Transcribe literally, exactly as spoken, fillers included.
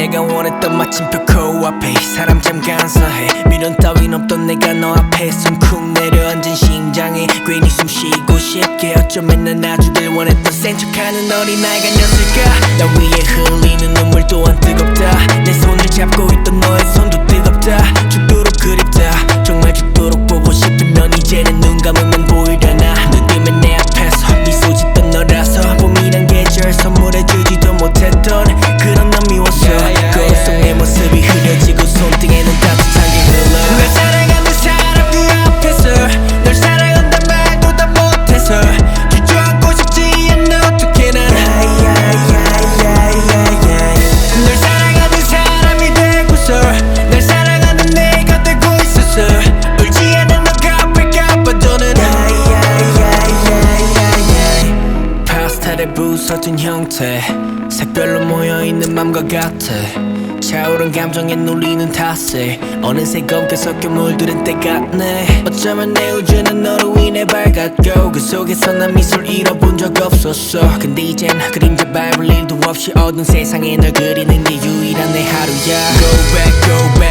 내가 원했던 마침표 코앞에 사람 참 간사해 미련 따윈 없던 내가 너 앞에 숨쿵 내려앉은 심장에 괜히 숨쉬고 싶게 어쩌면 난 놔주길 원했던 센 척하는 어린아이가 아니었을까 나 위에 흘리는 눈물 또한 뜨겁다 내 손을 잡고 있던 너의 손도 뜨겁다 죽도록 그립다 정말 죽도록 보고 싶으면 이제는 눈 감으면 보이려나 눈 뜨면 내 앞에서 미소 짓던 너라서 봄이란 계절 선물해주지도 못했던 그런 난 미웠어 거울 속 내 모습이 흐려지고 손등에는 따뜻한 게 흘러 널 사랑하는 사람 그 앞에서 널 사랑한단 말도 다 못해서 주저앉고 싶지 않아 어떻게 난 널 사랑하는 사람이 되고서 날 사랑하는 내가 되고 있어서 울지 않은 너가 아플까봐 더는 파스텔에 부서진 형태 색별로 모여있는 맘과 같아 차오른 감정에 눌리는 탓에 어느새 검게 섞여 물들은 때 같네 어쩌면 내 우주는 너로 인해 밝았고 그 속에서 난 미소를 잃어본 적 없었어 근데 이젠 그림자 밟을 일도 없이 어두운 세상에 널 그리는 게 유일한 내 하루야 Go back, go back